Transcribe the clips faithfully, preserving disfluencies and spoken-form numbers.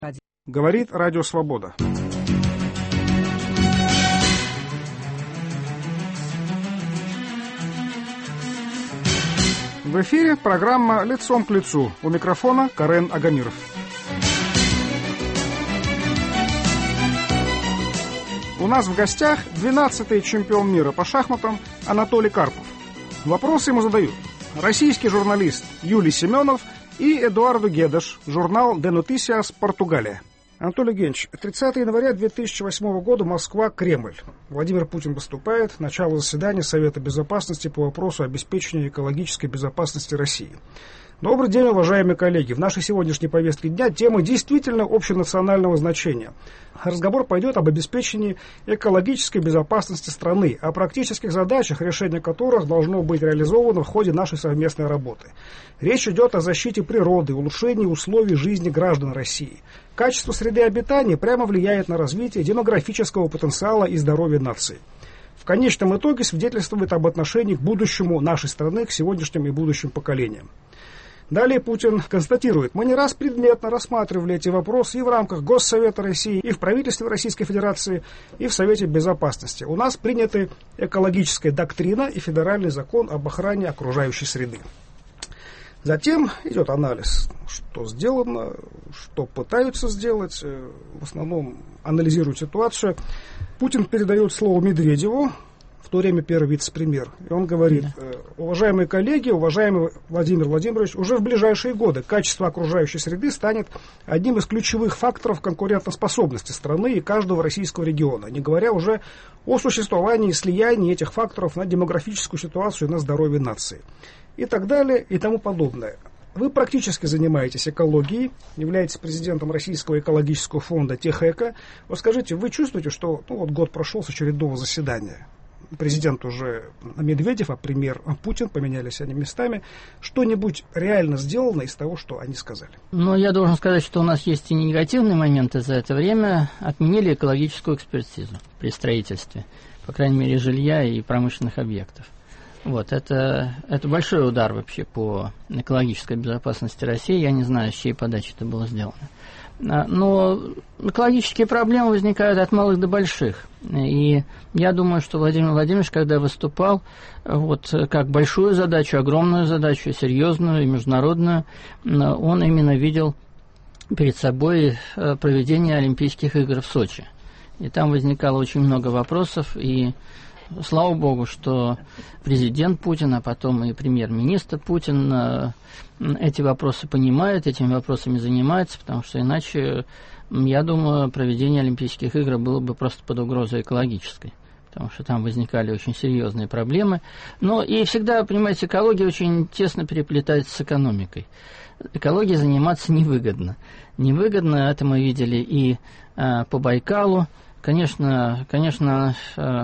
Говорит Радио Свобода. В эфире программа «Лицом к лицу». У микрофона Карен Агамиров. У нас в гостях двенадцатый чемпион мира по шахматам Анатолий Карпов. Вопросы ему задают российский журналист Юлий Семенов и Эдуардо Гедеш, журнал «Де Нотисиас», Португалия. Анатолий Евгеньевич, тридцатого января две тысячи восьмого года, Москва, Кремль. Владимир Путин выступает. Начало заседания Совета Безопасности по вопросу обеспечения экологической безопасности России. Добрый день, уважаемые коллеги. В нашей сегодняшней повестке дня тема действительно общенационального значения. Разговор пойдет об обеспечении экологической безопасности страны, о практических задачах, решение которых должно быть реализовано в ходе нашей совместной работы. Речь идет о защите природы, улучшении условий жизни граждан России. Качество среды обитания прямо влияет на развитие демографического потенциала и здоровья нации. В конечном итоге свидетельствует об отношении к будущему нашей страны, к сегодняшним и будущим поколениям. Далее Путин констатирует: мы не раз предметно рассматривали эти вопросы и в рамках Госсовета России, и в правительстве Российской Федерации, и в Совете Безопасности. У нас приняты экологическая доктрина и федеральный закон об охране окружающей среды. Затем идет анализ, что сделано, что пытаются сделать, в основном анализируют ситуацию. Путин передает слово Медведеву, в то время первый вице-премьер, и он говорит: уважаемые коллеги, уважаемый Владимир Владимирович, уже в ближайшие годы качество окружающей среды станет одним из ключевых факторов конкурентоспособности страны и каждого российского региона, не говоря уже о существовании и слиянии этих факторов на демографическую ситуацию и на здоровье нации. И так далее, и тому подобное. Вы практически занимаетесь экологией, являетесь президентом Российского экологического фонда Техэко. Вот скажите, вы чувствуете, что ну, вот год прошел с очередного заседания? Президент уже Медведев, а премьер Путин, поменялись они местами. Что-нибудь реально сделано из того, что они сказали? Ну, я должен сказать, что у нас есть и негативные моменты за это время. Отменили экологическую экспертизу при строительстве, по крайней мере, жилья и промышленных объектов. Вот, это, это большой удар вообще по экологической безопасности России. Я не знаю, с чьей подачи это было сделано. Но экологические проблемы возникают от малых до больших. И я думаю, что Владимир Владимирович, когда выступал, вот как большую задачу, огромную задачу, серьезную и международную, он именно видел перед собой проведение Олимпийских игр в Сочи. И там возникало очень много вопросов, и слава богу, что президент Путин, а потом и премьер-министр Путин эти вопросы понимает, этими вопросами занимается, потому что иначе, я думаю, проведение Олимпийских игр было бы просто под угрозой экологической, потому что там возникали очень серьезные проблемы. Но и всегда, понимаете, экология очень тесно переплетается с экономикой. Экологией заниматься невыгодно. Невыгодно, это мы видели и э, по Байкалу. Конечно, конечно, э,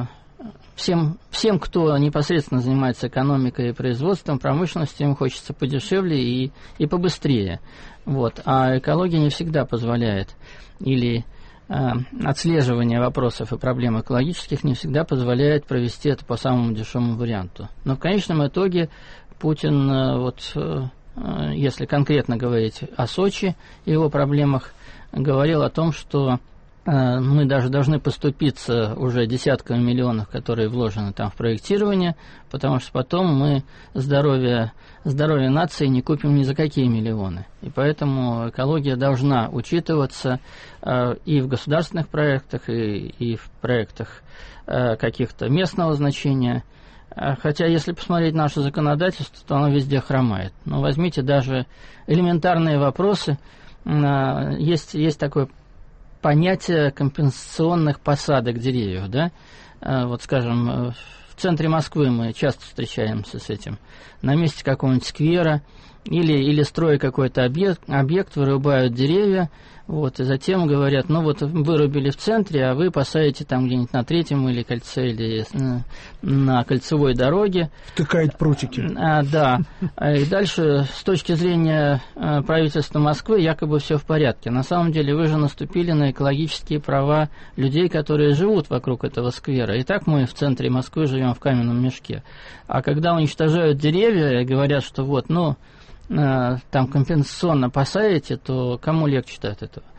Всем, всем, кто непосредственно занимается экономикой и производством, промышленностью, им хочется подешевле и, и побыстрее. Вот. А экология не всегда позволяет, или э, отслеживание вопросов и проблем экологических не всегда позволяет провести это по самому дешевому варианту. Но в конечном итоге Путин, э, вот, э, если конкретно говорить о Сочи и его проблемах, говорил о том, что мы даже должны поступиться уже десятками миллионов, которые вложены там в проектирование, потому что потом мы здоровье, здоровье нации не купим ни за какие миллионы. И поэтому экология должна учитываться э, и в государственных проектах, и, и в проектах э, каких-то местного значения. Хотя, если посмотреть наше законодательство, то оно везде хромает. Но возьмите даже элементарные вопросы. Э, есть, есть такое понятие компенсационных посадок деревьев, да, вот, скажем, в центре Москвы мы часто встречаемся с этим, на месте какого-нибудь сквера или, или строя какой-то объект, объект, вырубают деревья, вот, и затем говорят, ну вот вырубили в центре, а вы посадите там где-нибудь на Третьем или кольце, или на, на кольцевой дороге. Втыкают прутики. А, да. И дальше, с точки зрения правительства Москвы, якобы все в порядке. На самом деле вы же наступили на экологические права людей, которые живут вокруг этого сквера. И так мы в центре Москвы живем в каменном мешке. А когда уничтожают деревья и говорят, что вот, ну, там компенсационно посадите, то кому легче от этого?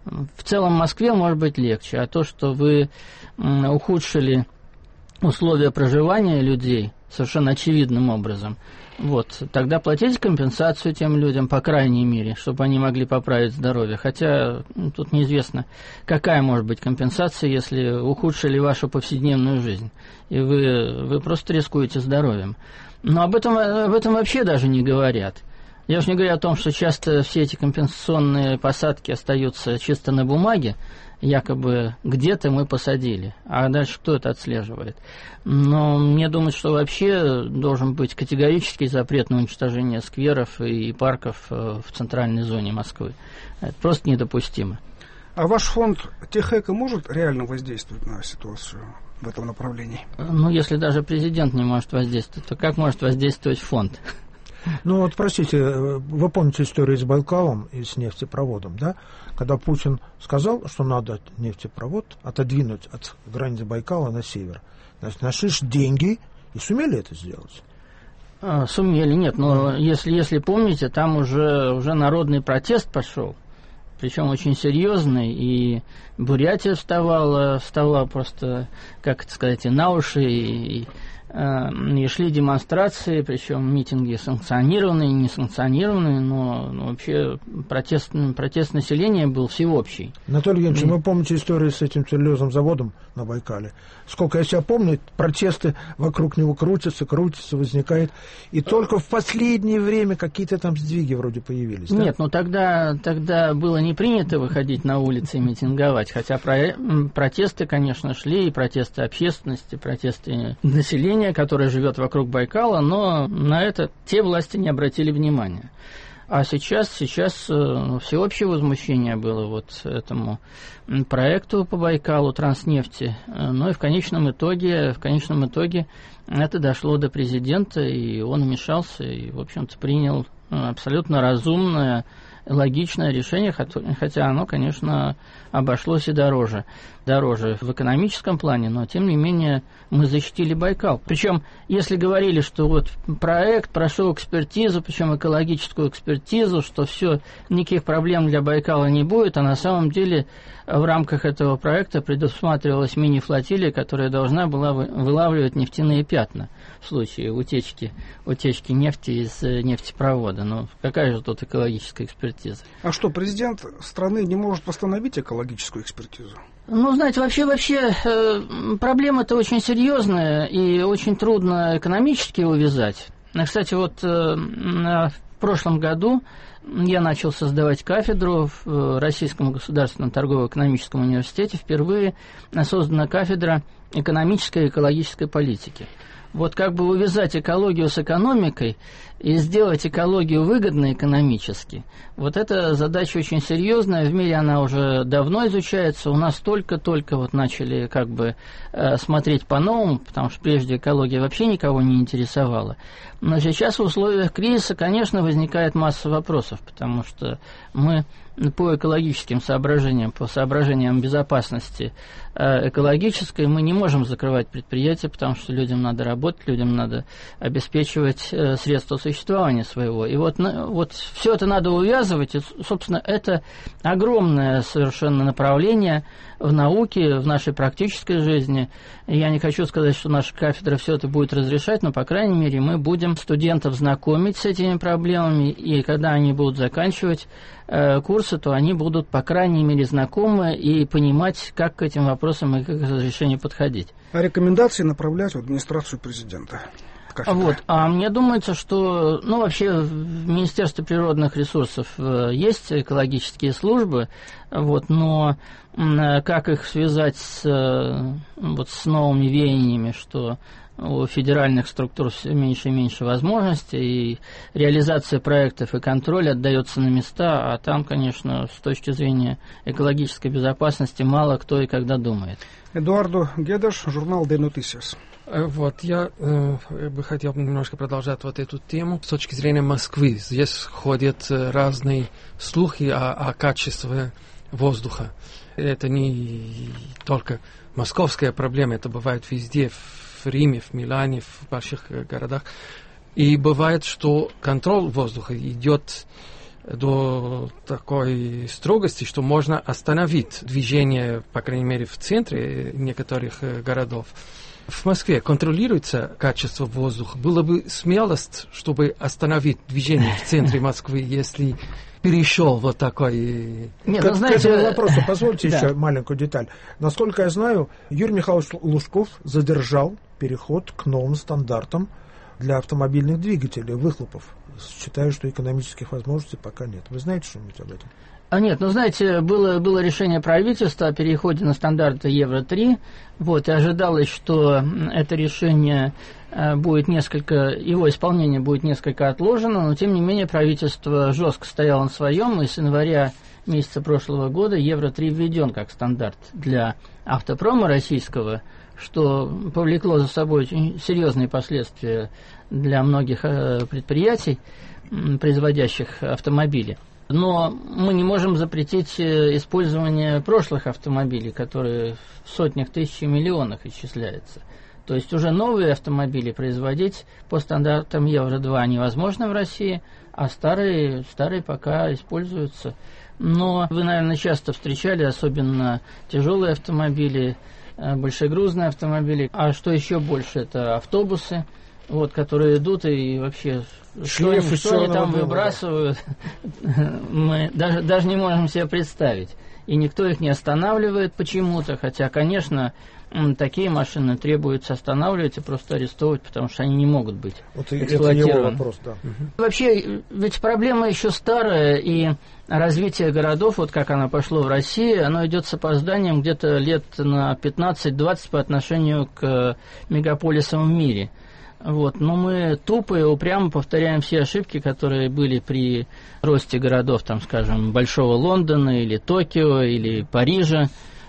В целом Москве может быть легче, а то, что вы ухудшили условия проживания людей совершенно очевидным образом, вот, тогда платите компенсацию тем людям, по крайней мере, чтобы они могли поправить здоровье. Хотя ну, тут неизвестно, какая может быть компенсация, если ухудшили вашу повседневную жизнь, и вы, вы просто рискуете здоровьем. Но об этом, об этом вообще даже не говорят. Я уж не говорю о том, что часто все эти компенсационные посадки остаются чисто на бумаге, якобы где-то мы посадили, а дальше кто это отслеживает. Но мне думается, что вообще должен быть категорический запрет на уничтожение скверов и парков в центральной зоне Москвы. Это просто недопустимо. А ваш фонд Техэко может реально воздействовать на ситуацию в этом направлении? Ну, если даже президент не может воздействовать, то как может воздействовать фонд? Ну вот, простите, вы помните историю с Байкалом и с нефтепроводом, да? Когда Путин сказал, что надо нефтепровод отодвинуть от границы Байкала на север. Значит, нашли деньги и сумели это сделать? А, сумели, нет. Но а. если, если помните, там уже, уже народный протест пошел. Причем очень серьезный, и Бурятия вставала, вставала просто, как это сказать, и на уши, и, и, и шли демонстрации, причем митинги санкционированные, несанкционированные, но, но вообще протест, протест населения был всеобщий. Анатолий Евгеньевич, и... вы помните историю с этим целлюлозным заводом на Байкале? Сколько я себя помню, протесты вокруг него крутятся, крутятся, возникают, и только в последнее время какие-то там сдвиги вроде появились. Да? Нет, ну тогда, тогда было не принято выходить на улицы и митинговать, хотя про, протесты, конечно, шли, и протесты общественности, протесты населения, которое живет вокруг Байкала, но на это те власти не обратили внимания. А сейчас, сейчас э, всеобщее возмущение было вот этому проекту по Байкалу, Транснефти. Но и в конечном итоге, в конечном итоге это дошло до президента, и он вмешался, и, в общем-то, принял абсолютно разумное, логичное решение, хотя оно, конечно, обошлось и дороже. Дороже в экономическом плане, но, тем не менее, мы защитили Байкал. Причем, если говорили, что вот проект прошел экспертизу, причем экологическую экспертизу, что все, никаких проблем для Байкала не будет, а на самом деле в рамках этого проекта предусматривалась мини-флотилия, которая должна была вылавливать нефтяные пятна в случае утечки, утечки нефти из нефтепровода. Ну, какая же тут экологическая экспертиза? А что, президент страны не может постановить экологическую экспертизу? Ну, знаете, вообще, вообще э, проблема-то очень серьезная, и очень трудно экономически увязать. Кстати, вот э, в прошлом году я начал создавать кафедру в Российском государственном торгово-экономическом университете. Впервые создана кафедра экономической и экологической политики. Вот как бы увязать экологию с экономикой и сделать экологию выгодной экономически, вот эта задача очень серьезная. В мире она уже давно изучается. У нас только-только вот начали как бы э, смотреть по-новому, потому что прежде экология вообще никого не интересовала. Но сейчас в условиях кризиса, конечно, возникает масса вопросов, потому что мы по экологическим соображениям, по соображениям безопасности э, экологической, мы не можем закрывать предприятия, потому что людям надо работать, людям надо обеспечивать э, средства существования своего. И вот, на, вот все это надо увязывать, и, собственно, это огромное совершенно направление в науке, в нашей практической жизни. И я не хочу сказать, что наша кафедра все это будет разрешать, но, по крайней мере, мы будем студентов знакомить с этими проблемами, и когда они будут заканчивать э, курсы, то они будут, по крайней мере, знакомы и понимать, как к этим вопросам и как к разрешению подходить. А рекомендации направлять в администрацию президента? Вот. А мне думается, что, ну, вообще в Министерстве природных ресурсов э, есть экологические службы, вот, но э, как их связать с, э, вот, с новыми веяниями, что у федеральных структур все меньше и меньше возможностей, и реализация проектов и контроль отдается на места, а там, конечно, с точки зрения экологической безопасности мало кто и когда думает. Эдуардо Гедеш, журнал «De Noticias». Вот, я э, бы хотел немножко продолжать вот эту тему. С точки зрения Москвы, здесь ходят разные слухи о, о качестве воздуха. Это не только московская проблема, это бывает везде, в Риме, в Милане, в больших городах. И бывает, что контроль воздуха идет до такой строгости, что можно остановить движение, по крайней мере, в центре некоторых городов. В Москве контролируется качество воздуха. Было бы смелость, чтобы остановить движение в центре Москвы, если перешел вот такой... Нет, к, ну, знаете... к этому вопросу позвольте да. еще маленькую деталь. Насколько я знаю, Юрий Михайлович Лужков задержал переход к новым стандартам для автомобильных двигателей, выхлопов. Считаю, что экономических возможностей пока нет. Вы знаете что-нибудь об этом? А нет, ну знаете, было, было решение правительства о переходе на стандарты Евро три, вот, и ожидалось, что это решение э, будет несколько, его исполнение будет несколько отложено, но тем не менее правительство жестко стояло на своем, и с января месяца прошлого года Евро три введен как стандарт для автопрома российского, что повлекло за собой очень серьезные последствия для многих э, предприятий, м, производящих автомобили. Но мы не можем запретить использование прошлых автомобилей, которые в сотнях тысяч и миллионах исчисляются. То есть уже новые автомобили производить по стандартам Евро два невозможно в России, а старые, старые пока используются. Но вы, наверное, часто встречали, особенно тяжелые автомобили, большегрузные автомобили. А что еще больше, это автобусы, вот, которые идут и вообще... Что они, что они там выбрасывают, мы даже, даже не можем себе представить. И никто их не останавливает почему-то, хотя, конечно, такие машины требуется останавливать и просто арестовывать, потому что они не могут быть вот эксплуатированы. Это его вопрос, да. Угу. Вообще, ведь проблема еще старая, и развитие городов, вот как оно пошло в России, оно идет с опозданием где-то лет на пятнадцать-двадцать по отношению к мегаполисам в мире. Вот. Но мы тупо и упрямо повторяем все ошибки, которые были при росте городов, там, скажем, Большого Лондона или Токио или Парижа,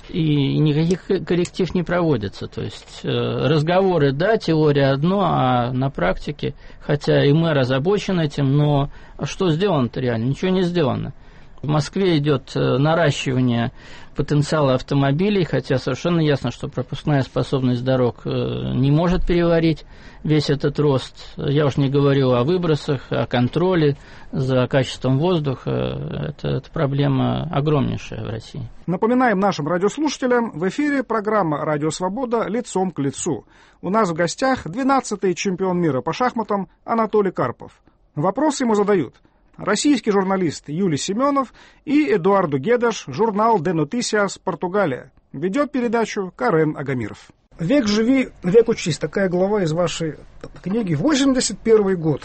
и никаких корректив не проводится. То есть э, разговоры, да, теория одно, а на практике, хотя и мэр озабочен этим, но что сделано-то реально? Ничего не сделано. В Москве идет наращивание потенциала автомобилей, хотя совершенно ясно, что пропускная способность дорог не может переварить весь этот рост. Я уж не говорю о выбросах, о контроле за качеством воздуха. Это, это проблема огромнейшая в России. Напоминаем нашим радиослушателям, в эфире программа «Радио Свобода. Лицом к лицу». У нас в гостях двенадцатый чемпион мира по шахматам Анатолий Карпов. Вопросы ему задают российский журналист Юлий Семенов и Эдуардо Гедеш, журнал «Де Нотисиас», Португалия. Ведет передачу Карен Агамиров. «Век живи, век учись» — такая глава из вашей книги. восемьдесят первый год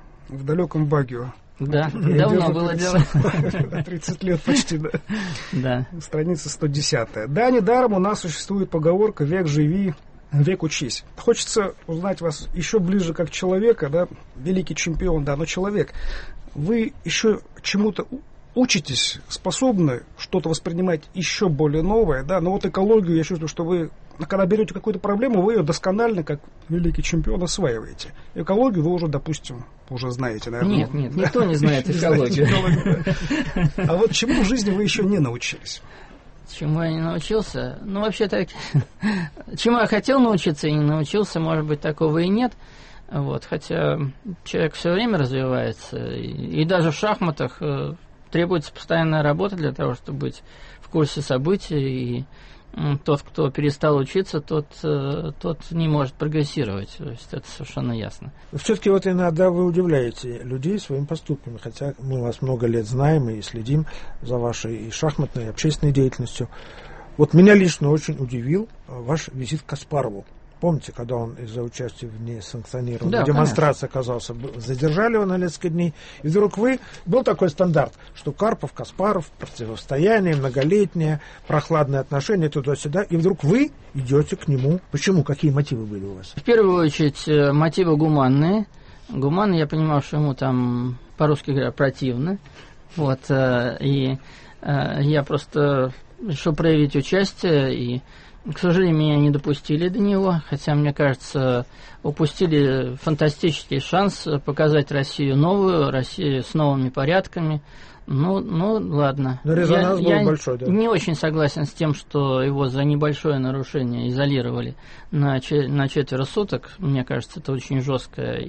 в далеком Багио. Да, я давно было дело. тридцать лет почти, да. Да. Страница сто десятая. Да, недаром у нас существует поговорка «Век живи, век учись». Хочется узнать вас еще ближе как человека, да, великий чемпион, да, но человек. Вы еще чему-то учитесь, способны что-то воспринимать еще более новое, да, но вот экологию, я чувствую, что вы, когда берете какую-то проблему, вы ее досконально, как великий чемпион, осваиваете. Экологию вы уже, допустим, уже знаете, наверное. Нет, нет, никто не знает экологию. А вот чему в жизни вы еще не научились? Чему я не научился? Ну, вообще так, чему я хотел научиться и не научился, может быть, такого и нет. Вот, хотя человек все время развивается, и, и даже в шахматах э, требуется постоянная работа для того, чтобы быть в курсе событий, и э, тот, кто перестал учиться, тот, э, тот не может прогрессировать, то есть это совершенно ясно. Все-таки вот иногда вы удивляете людей своими поступками, хотя мы вас много лет знаем и следим за вашей и шахматной, и общественной деятельностью. Вот меня лично очень удивил ваш визит к Каспарову. Помните, когда он из-за участия в несанкционированной да, демонстрации конечно. оказался, задержали его на несколько дней, и вдруг вы, был такой стандарт, что Карпов, Каспаров, противостояние, многолетнее, прохладные отношения, туда-сюда, и вдруг вы идете к нему. Почему? Какие мотивы были у вас? В первую очередь, мотивы гуманные. Гуманные, я понимал, что ему там, по-русски говоря, противно. Вот, и я просто решил проявить участие, и к сожалению, меня не допустили до него, хотя, мне кажется, упустили фантастический шанс показать Россию новую, Россию с новыми порядками. Ну, ну ладно. Но резонанс я, был я большой, да? Не очень согласен с тем, что его за небольшое нарушение изолировали на, че, на четверо суток. Мне кажется, это очень жестко и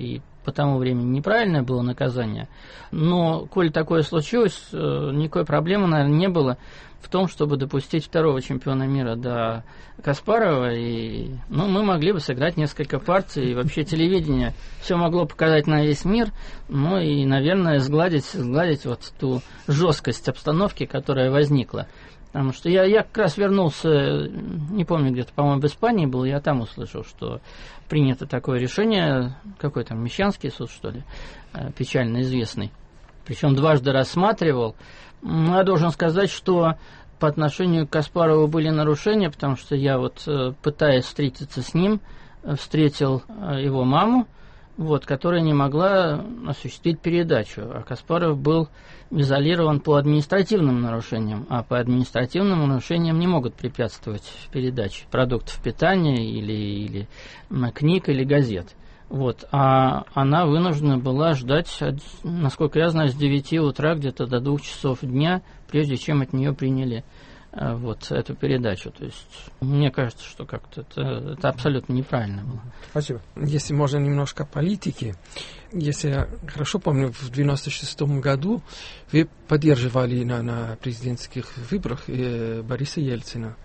по тому времени неправильное было наказание. Но, коль такое случилось, никакой проблемы, наверное, не было в том, чтобы допустить второго чемпиона мира до Каспарова. И, ну, мы могли бы сыграть несколько партий, и вообще телевидение все могло показать на весь мир, ну и, наверное, сгладить, сгладить вот ту жесткость обстановки, которая возникла. Потому что я, я как раз вернулся, не помню, где-то, по-моему, в Испании был, я там услышал, что принято такое решение, какой там, Мещанский суд, что ли, печально известный. Причем дважды рассматривал. Я должен сказать, что по отношению к Каспарову были нарушения, потому что я вот, пытаясь встретиться с ним, встретил его маму, вот, которая не могла осуществить передачу. А Каспаров был изолирован по административным нарушениям, а по административным нарушениям не могут препятствовать передаче продуктов питания или, или книг или газет. Вот. А она вынуждена была ждать, насколько я знаю, с девяти утра где-то до двух часов дня, прежде чем от нее приняли вот эту передачу. То есть мне кажется, что как-то это, это абсолютно неправильно было. Спасибо. Если можно немножко о политике. Если я хорошо помню, в девяносто шестом году вы поддерживали на, на президентских выборах э, Бориса Ельцина,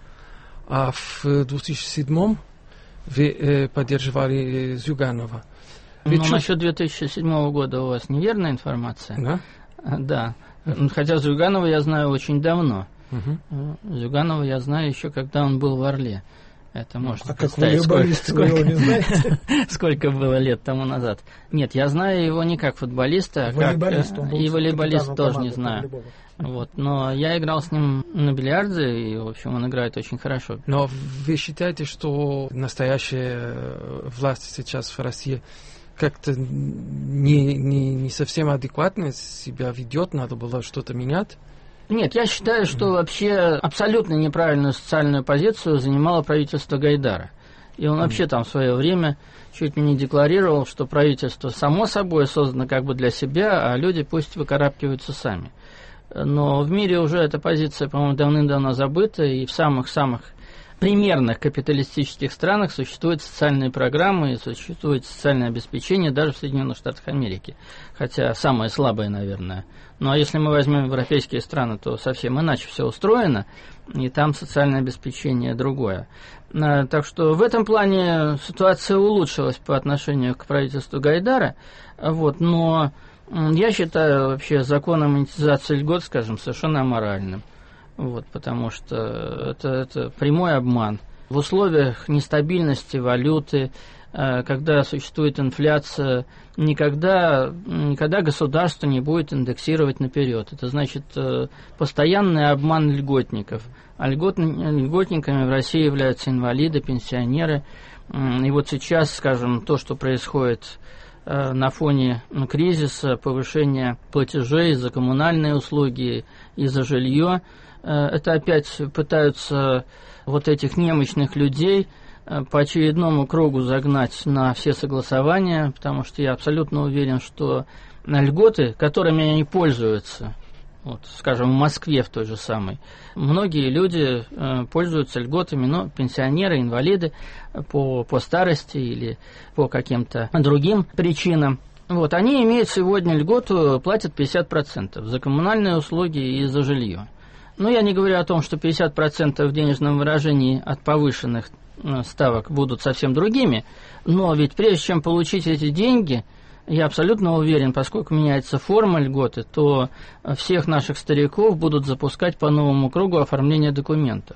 а в две тысячи седьмом вы э, поддерживали Зюганова. Ну, чуть... насчет две тысячи седьмого года у вас неверная информация? Да? Да. Хотя Зюганова я знаю очень давно. Угу. Зюганова я знаю еще, когда он был в Орле. Это можно а представить, как сколько, сколько, вы его не знаете? сколько было лет тому назад. Нет, я знаю его не как футболиста, а волейболист, как... И волейболист тоже не знаю. Вот, но я играл с ним на бильярде, и, в общем, он играет очень хорошо. Но вы считаете, что настоящая власть сейчас в России как-то не, не, не совсем адекватно себя ведет, надо было что-то менять? Нет, я считаю, что вообще абсолютно неправильную социальную позицию занимало правительство Гайдара. И он вообще там в свое время чуть ли не декларировал, что правительство само собой создано как бы для себя, а люди пусть выкарабкиваются сами. Но в мире уже эта позиция, по-моему, давным-давно забыта, и в самых-самых примерных капиталистических странах существуют социальные программы, и существует социальное обеспечение даже в Соединенных Штатах Америки. Хотя самое слабое, наверное. Ну а если мы возьмем европейские страны, то совсем иначе все устроено, и там социальное обеспечение другое. Так что в этом плане ситуация улучшилась по отношению к правительству Гайдара, вот, но я считаю вообще закон о монетизации льгот, скажем, совершенно аморальным. Вот, потому что это, это прямой обман. В условиях нестабильности валюты, когда существует инфляция, никогда, никогда государство не будет индексировать наперед. Это значит постоянный обман льготников. А льгот, льготниками в России являются инвалиды, пенсионеры. И вот сейчас, скажем, то, что происходит на фоне кризиса, повышения платежей за коммунальные услуги и за жилье, это опять пытаются вот этих немощных людей по очередному кругу загнать на все согласования, потому что я абсолютно уверен, что льготы, которыми они пользуются, вот, скажем, в Москве в той же самой, многие люди э, пользуются льготами, но пенсионеры, инвалиды по, по старости или по каким-то другим причинам. Вот, они имеют сегодня льготу, платят пятьдесят процентов за коммунальные услуги и за жилье. Ну, я не говорю о том, что пятьдесят процентов в денежном выражении от повышенных ставок будут совсем другими, но ведь прежде чем получить эти деньги, я абсолютно уверен, поскольку меняется форма льготы, то всех наших стариков будут запускать по новому кругу оформления документов.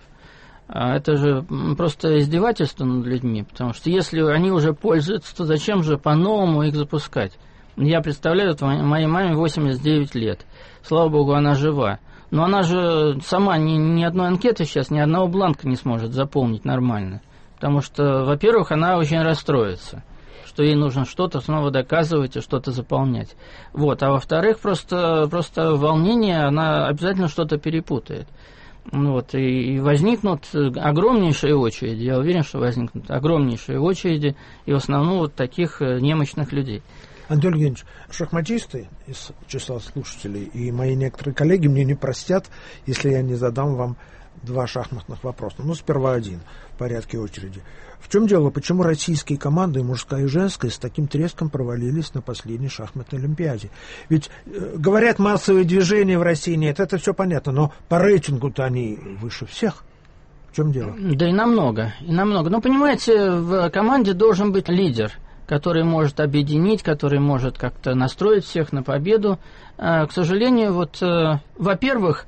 А это же просто издевательство над людьми, потому что если они уже пользуются, то зачем же по-новому их запускать? Я представляю, моей маме восемьдесят девять лет, слава богу, она жива. Но она же сама ни, ни одной анкеты сейчас, ни одного бланка не сможет заполнить нормально. Потому что, во-первых, она очень расстроится, что ей нужно что-то снова доказывать и что-то заполнять. Вот. А во-вторых, просто, просто волнение, она обязательно что-то перепутает. Вот. И, и возникнут огромнейшие очереди. Я уверен, что возникнут огромнейшие очереди, и в основном вот таких немощных людей. Анатолий Евгеньевич, шахматисты из числа слушателей и мои некоторые коллеги мне не простят, если я не задам вам два шахматных вопроса. Ну, сперва один в порядке очереди. В чем дело? Почему российские команды, мужская и женская, с таким треском провалились на последней шахматной олимпиаде? Ведь э, говорят, массовые движения в России нет, это все понятно, но по рейтингу-то они выше всех. В чем дело? Да и намного, и намного. Ну, понимаете, в команде должен быть лидер, который может объединить, который может как-то настроить всех на победу. А, к сожалению, вот, э, во-первых,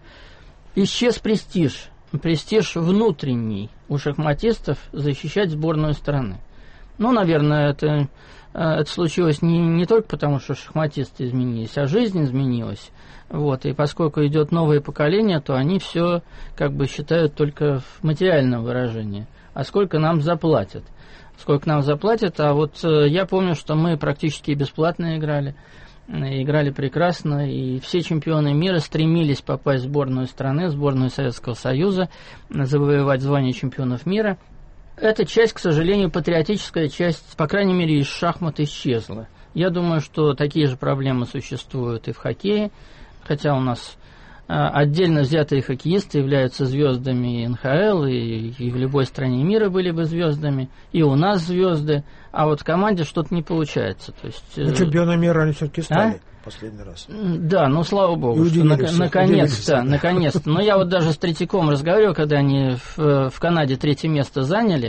исчез престиж. Престиж внутренний у шахматистов защищать сборную страны. Ну, наверное, это, это случилось не, не только потому, что шахматисты изменились, а жизнь изменилась. Вот, и поскольку идет новое поколение, то они все как бы считают только в материальном выражении. А сколько нам заплатят? Сколько нам заплатят? А вот я помню, что мы практически бесплатно играли. Играли прекрасно, и все чемпионы мира стремились попасть в сборную страны, в сборную Советского Союза, завоевать звание чемпионов мира. Эта часть, к сожалению, патриотическая часть, по крайней мере, из шахмат исчезла. Я думаю, что такие же проблемы существуют и в хоккее, хотя у нас отдельно взятые хоккеисты являются звездами эн ха эл, и, и в любой стране мира были бы звездами, и у нас звезды, а вот в команде что-то не получается. То есть, ну, чемпионы мира они все-таки стали а? последний раз. Да, ну слава богу, что на, наконец-то, наконец-то. Но я вот даже с Третьяком разговаривал, когда они в, в Канаде третье место заняли.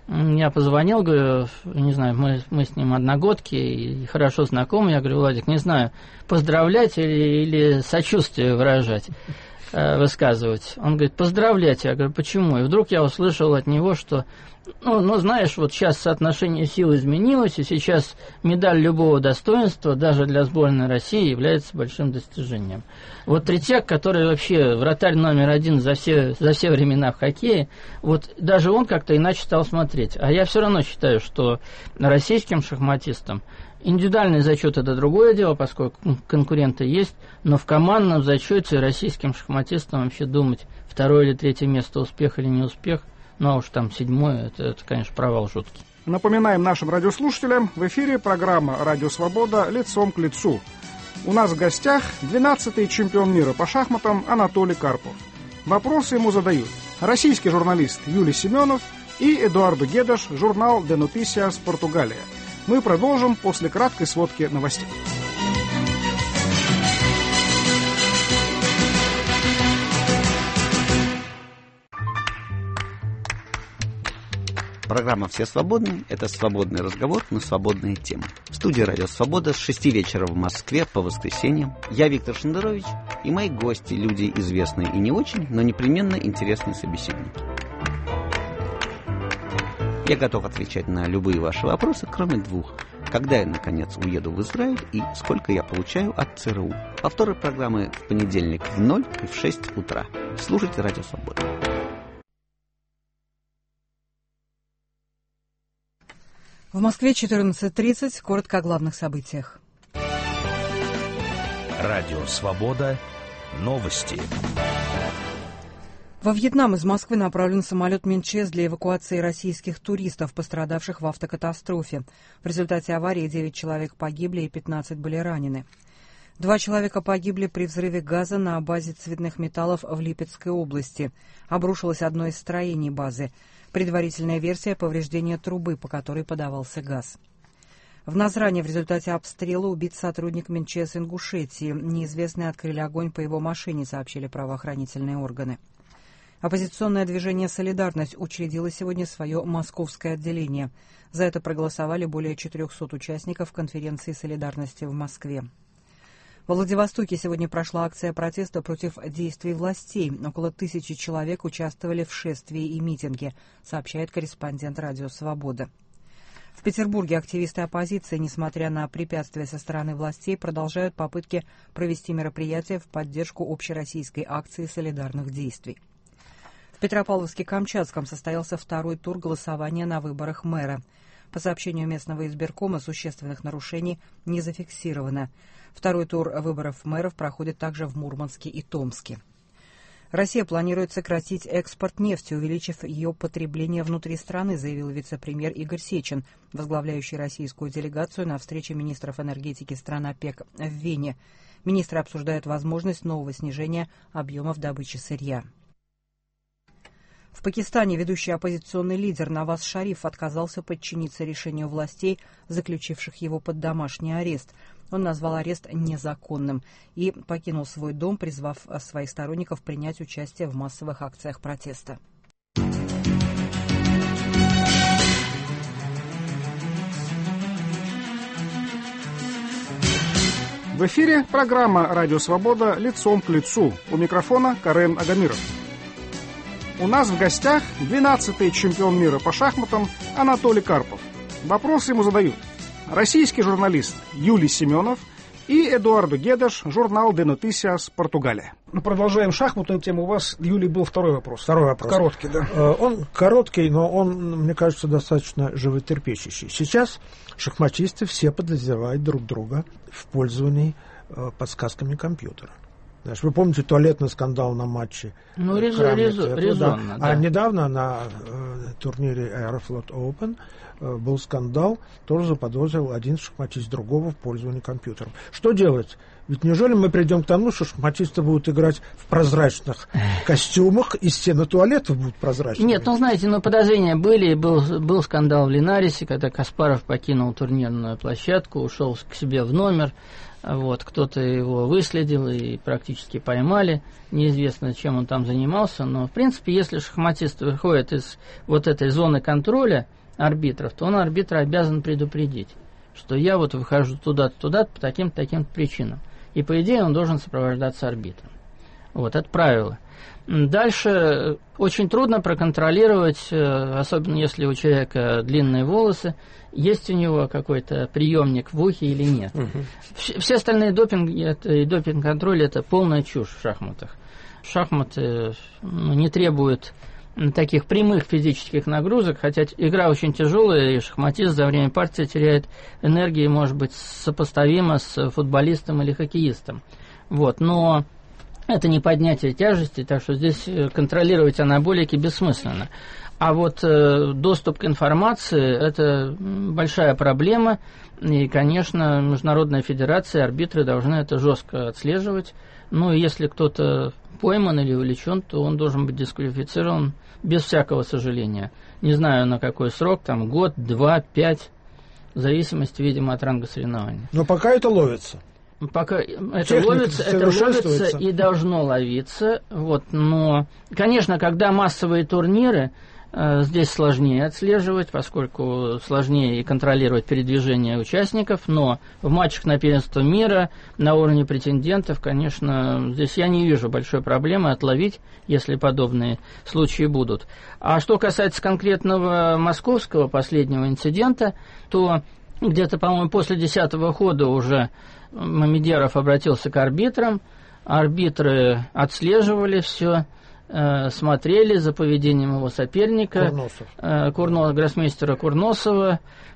Я позвонил, говорю, не знаю, мы, мы с ним одногодки и хорошо знакомы. Я говорю, Владик, не знаю, поздравлять или, или сочувствие выражать, э, высказывать. Он говорит, поздравлять. Я говорю, почему? И вдруг я услышал от него, что, ну, ну, знаешь, вот сейчас соотношение сил изменилось, и сейчас медаль любого достоинства, даже для сборной России, является большим достижением. Вот Третьяк, который вообще вратарь номер один за все, за все времена в хоккее, вот даже он как-то иначе стал смотреть. А я все равно считаю, что российским шахматистам индивидуальный зачет — это другое дело, поскольку конкуренты есть, но в командном зачете российским шахматистам вообще думать, второе или третье место успех или не успех, ну а уж там седьмое, это, это, конечно, провал жуткий. Напоминаем нашим радиослушателям, в эфире программа «Радио Свобода. Лицом к лицу». У нас в гостях двенадцатый чемпион мира по шахматам Анатолий Карпов. Вопросы ему задают российский журналист Юлий Семенов и Эдуардо Гедеш, журнал «Де Нотисиас Португалия». Мы продолжим после краткой сводки новостей. Программа «Все свободны» — это свободный разговор на свободные темы. В студии «Радио Свобода» с шести вечера в Москве по воскресеньям я, Виктор Шендерович, и мои гости, люди известные и не очень, но непременно интересные собеседники. Я готов отвечать на любые ваши вопросы, кроме двух. Когда я, наконец, уеду в Израиль и сколько я получаю от цэ эр у. Повторы программы в понедельник в ноль и в шесть утра. Слушайте «Радио Свобода». В Москве четырнадцать тридцать. Коротко о главных событиях. Радио «Свобода». Новости. Во Вьетнам из Москвы направлен самолет Минчез для эвакуации российских туристов, пострадавших в автокатастрофе. В результате аварии девять человек погибли и пятнадцать были ранены. Два человека погибли при взрыве газа на базе цветных металлов в Липецкой области. Обрушилось одно из строений базы. Предварительная версия — повреждения трубы, по которой подавался газ. В Назране в результате обстрела убит сотрудник Минчез Ингушетии. Неизвестные открыли огонь по его машине, сообщили правоохранительные органы. Оппозиционное движение «Солидарность» учредило сегодня свое московское отделение. За это проголосовали более четырехсот участников конференции «Солидарности» в Москве. Во Владивостоке сегодня прошла акция протеста против действий властей. Около тысячи человек участвовали в шествии и митинге, сообщает корреспондент «Радио Свобода». В Петербурге активисты оппозиции, несмотря на препятствия со стороны властей, продолжают попытки провести мероприятия в поддержку общероссийской акции солидарных действий. В Петропавловске-Камчатском состоялся второй тур голосования на выборах мэра. По сообщению местного избиркома, существенных нарушений не зафиксировано. Второй тур выборов мэров проходит также в Мурманске и Томске. Россия планирует сократить экспорт нефти, увеличив ее потребление внутри страны, заявил вице-премьер Игорь Сечин, возглавляющий российскую делегацию на встрече министров энергетики стран ОПЕК в Вене. Министры обсуждают возможность нового снижения объемов добычи сырья. В Пакистане ведущий оппозиционный лидер Наваз Шариф отказался подчиниться решению властей, заключивших его под домашний арест. Он назвал арест незаконным и покинул свой дом, призвав своих сторонников принять участие в массовых акциях протеста. В эфире программа «Радио Свобода. Лицом к лицу». У микрофона Карен Агамиров. У нас в гостях двенадцатый чемпион мира по шахматам Анатолий Карпов. Вопросы ему задают российский журналист Юлий Семенов и Эдуардо Гедеш, журнал «Де Нотисиас», Португалия. Ну, продолжаем шахматную тему. У вас, Юлий, был второй вопрос. Второй вопрос. Короткий, да. Он короткий, но он, мне кажется, достаточно животрепещущий. Сейчас шахматисты все подозревают друг друга в пользовании подсказками компьютера. Знаешь, вы помните туалетный скандал на матче? Ну, резон, резон, резонно, да. А недавно на э, турнире Aeroflot Open э, был скандал, тоже заподозрил один шахматист другого в пользовании компьютером. Что делать? Ведь неужели мы придем к тому, что шахматисты будут играть в прозрачных костюмах, и стены туалетов будут прозрачными? Нет, ну, знаете, ну, подозрения были. Был, был скандал в Линарисе, когда Каспаров покинул турнирную площадку, ушел к себе в номер. Вот, кто-то его выследил и практически поймали. Неизвестно, чем он там занимался. Но, в принципе, если шахматист выходит из вот этой зоны контроля арбитров, то он арбитра обязан предупредить, что я вот выхожу туда-то, туда-то по таким-то, таким-то причинам. И, по идее, он должен сопровождаться арбитром. Вот, это правило. Дальше очень трудно проконтролировать, особенно если у человека длинные волосы, есть у него какой-то приемник в ухе или нет. Угу. Все остальные допинги это, и допинг-контроль – это полная чушь в шахматах. Шахматы ну, не требуют таких прямых физических нагрузок, хотя игра очень тяжелая, и шахматист за время партии теряет энергии, может быть, сопоставимо с футболистом или хоккеистом. Вот, но это не поднятие тяжести, так что здесь контролировать анаболики бессмысленно. А вот э, доступ к информации – это большая проблема, и, конечно, Международная федерация, арбитры должны это жестко отслеживать. Ну, и если кто-то пойман или увлечен, то он должен быть дисквалифицирован без всякого сожаления. Не знаю, на какой срок, там год, два, пять, в зависимости, видимо, от ранга соревнований. Но пока это ловится. Пока это ловится, это ловится и должно ловиться. Вот, но, конечно, когда массовые турниры, э, здесь сложнее отслеживать, поскольку сложнее и контролировать передвижение участников, но в матчах на первенство мира, на уровне претендентов, конечно, здесь я не вижу большой проблемы отловить, если подобные случаи будут. А что касается конкретного московского последнего инцидента, то где-то, по-моему, после десятого хода уже Мамедьяров обратился к арбитрам, арбитры отслеживали все, э, смотрели за поведением его соперника, э, Курно, гроссмейстера Курносова,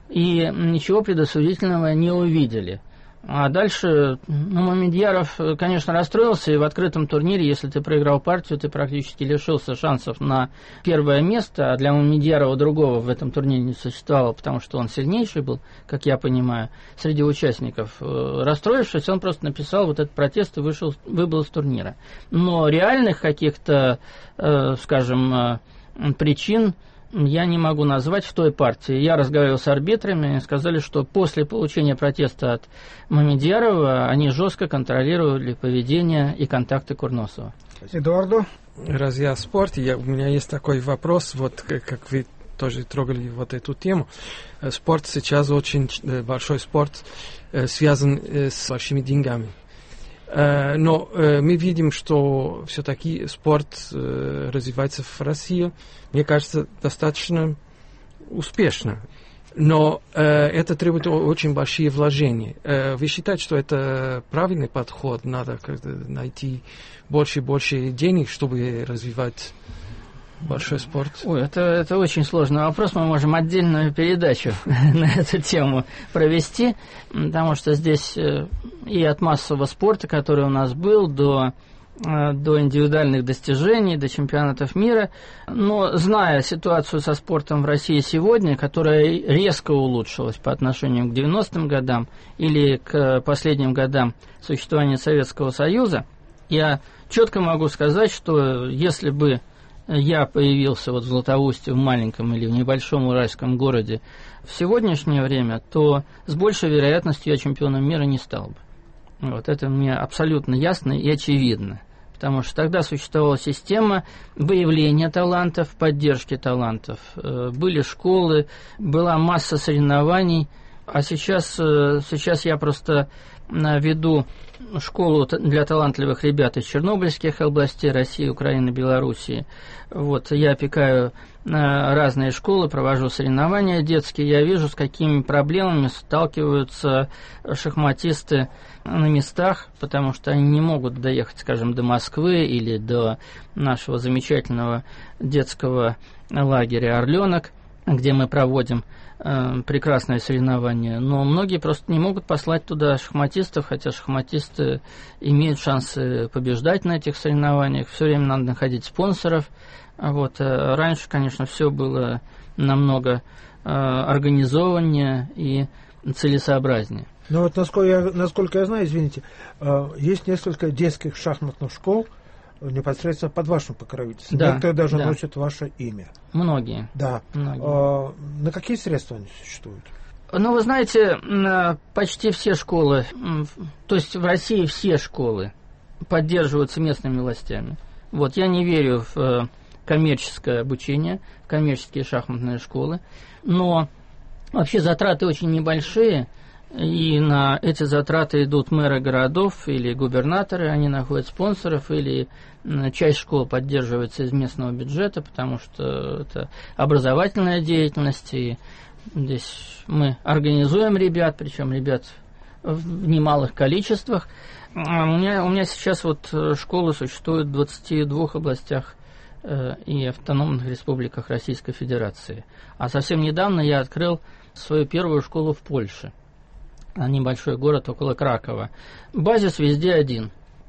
и ничего предосудительного не увидели. А дальше, ну, Мамедьяров, конечно, расстроился, и в открытом турнире, если ты проиграл партию, ты практически лишился шансов на первое место, а для Мамедьярова другого в этом турнире не существовало, потому что он сильнейший был, как я понимаю, среди участников. Расстроившись, он просто написал вот этот протест и вышел, выбыл из турнира. Но реальных каких-то, э, скажем, э, причин я не могу назвать в той партии. Я разговаривал с арбитрами, сказали, что после получения протеста от Мамедьярова они жестко контролировали поведение и контакты Курносова. Эдуардо? Раз я в спорте, я, у меня есть такой вопрос, вот как, как вы тоже трогали вот эту тему. Спорт сейчас очень большой спорт, связан с большими деньгами. Но мы видим, что все-таки спорт развивается в России, мне кажется, достаточно успешно. Но это требует очень большие вложения. Вы считаете, что это правильный подход? Надо найти больше и больше денег, чтобы развивать большой спорт? Ой, это, это очень сложный вопрос. Мы можем отдельную передачу на эту тему провести, потому что здесь и от массового спорта, который у нас был, до, до индивидуальных достижений, до чемпионатов мира. Но зная ситуацию со спортом в России сегодня, которая резко улучшилась по отношению к девяностым годам или к последним годам существования Советского Союза, я четко могу сказать, что если бы я появился вот в Златоусте, в маленьком или в небольшом уральском городе в сегодняшнее время, то с большей вероятностью я чемпионом мира не стал бы. Вот это мне абсолютно ясно и очевидно. Потому что тогда существовала система выявления талантов, поддержки талантов. Были школы, была масса соревнований. А сейчас, сейчас я просто веду школу для талантливых ребят из чернобыльских областей России, Украины, Белоруссии. Вот, я опекаю разные школы, провожу соревнования детские. Я вижу, с какими проблемами сталкиваются шахматисты на местах, потому что они не могут доехать, скажем, до Москвы или до нашего замечательного детского лагеря «Орленок», где мы проводим э, прекрасные соревнования. Но многие просто не могут послать туда шахматистов, хотя шахматисты имеют шансы побеждать на этих соревнованиях. Все время надо находить спонсоров. Вот. Раньше, конечно, все было намного э, организованнее и целесообразнее. Ну вот, насколько я, насколько я знаю, извините, э, есть несколько детских шахматных школ непосредственно под вашим покровительством. Да, некоторые даже да. носят ваше имя. Многие. Да. Многие. Э, на какие средства они существуют? Ну, вы знаете, почти все школы, то есть в России все школы поддерживаются местными властями. Вот, я не верю в коммерческое обучение, в коммерческие шахматные школы, но вообще затраты очень небольшие, и на эти затраты идут мэры городов или губернаторы, они находят спонсоров, или часть школ поддерживается из местного бюджета, потому что это образовательная деятельность, и здесь мы организуем ребят, причем ребят в немалых количествах. У меня, у меня сейчас вот школы существуют в двадцати двух областях э, и автономных республиках Российской Федерации. А совсем недавно я открыл свою первую школу в Польше. Небольшой город около Кракова. Базис везде один.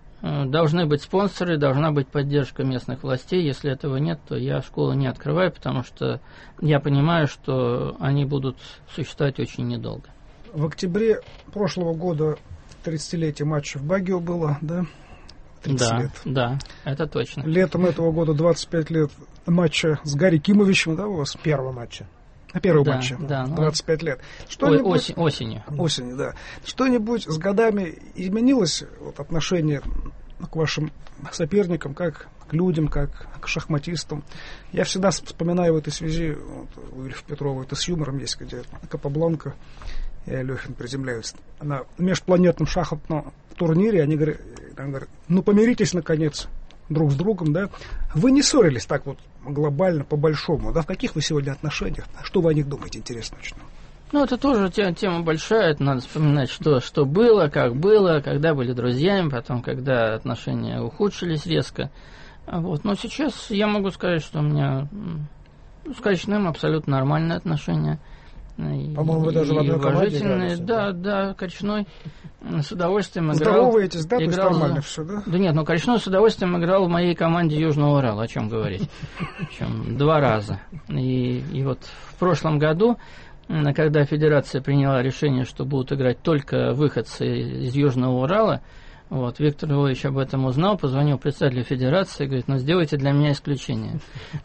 Должны быть спонсоры, должна быть поддержка местных властей. Если этого нет, то я школу не открываю, потому что я понимаю, что они будут существовать очень недолго. В октябре прошлого года тридцатилетие матча в Багио было, да? тридцать да, лет. Да, это точно. Летом этого года двадцать пять лет матча с Гарри Кимовичем, да, у вас? Первого матча. Первого да, матча, да, ну, двадцать пять лет. Ой, осень, осенью. Осенью, да. Что-нибудь с годами изменилось вот, отношение к вашим соперникам, как к людям, как к шахматистам? Я всегда вспоминаю в этой связи, вот, у Ильфа Петрова это с юмором есть, где Капабланка и Алехин приземляются на межпланетном шахматном турнире, они говорят, они говорят, ну помиритесь наконец друг с другом, да? Вы не ссорились так вот глобально, по-большому, да? В каких вы сегодня отношениях? Что вы о них думаете, интересно очень? Ну, это тоже тема, тема большая, это надо вспоминать, что, что было, как было, когда были друзьями, потом, когда отношения ухудшились резко. Вот. Но сейчас я могу сказать, что у меня ну, с Качным абсолютно нормальные отношения. По-моему, вы даже в одной команде играли. Да, да, Корчной с удовольствием играл. Здороваетесь, да? Играл, то есть нормально все, да? Да нет, ну Корчной с удовольствием играл в моей команде Южного Урала, о чем говорить. Причем два раза. И, и вот в прошлом году, когда Федерация приняла решение, что будут играть только выходцы из Южного Урала, вот, Виктор Львович об этом узнал, позвонил председателю Федерации и говорит, ну сделайте для меня исключение.